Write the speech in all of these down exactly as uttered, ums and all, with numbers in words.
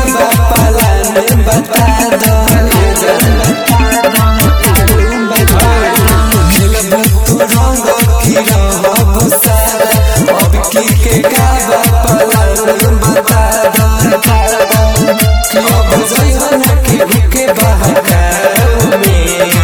पालन बता दो खेलबू तू रंग की रहब सारा अब की के गावा पालन बता दो अब जइहन के भूखे बहकाऊ में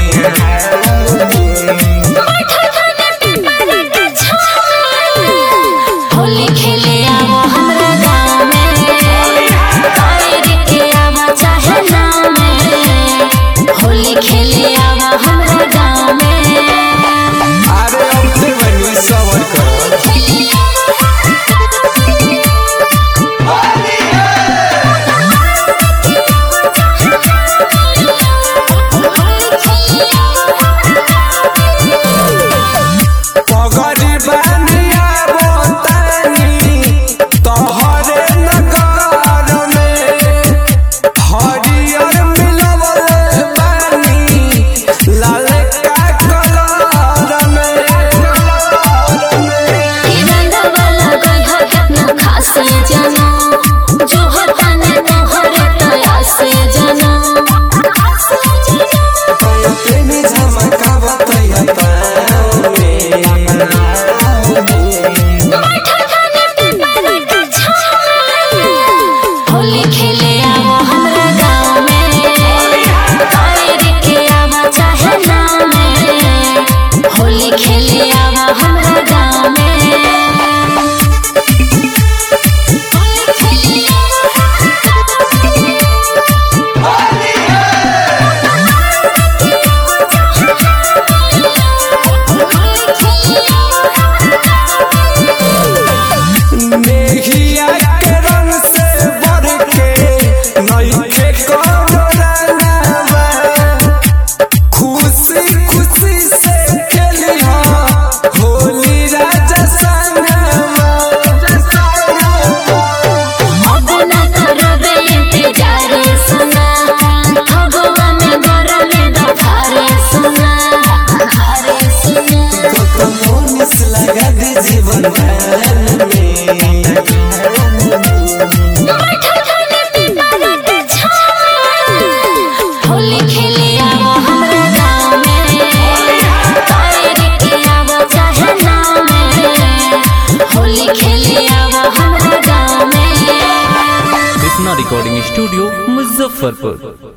होली खेले आवो हमरा गाँव में और के आवा चाहे नाव में होली खेले आवो हमरा गाँव में अरे अब ते बनी सवर कर पगड़ी बानिया बोतानी तोहरे नगर में हरियर मिलवले बानी लाल का कलर में रंगा वाला गइहा कितना खास जाना जो हताने तोहरे तया से जाना प्रेमी झमकावा तैया पाँव में होली खेले आवो हमरा गाँव में और के आवा चाहे नाव में होली खेले आवो हमरा गाँव में मेघिया के रंग से बढ़ के नइखे कौनो रंगवा खुशी खुशी से खेलिहा होली राजा संगवा अब न करबे इंतजार सुना भगवा में गरमे दफारे सुना दफारे सुना तो मोनिस लगा दे जीवन भर में होली खेले आवो हमरा गाँव में और के आवो चाहे नाव में होली खेले आवो हमरा गाँव में कृष्णा रिकॉर्डिंग स्टूडियो मुजफ्फरपुर।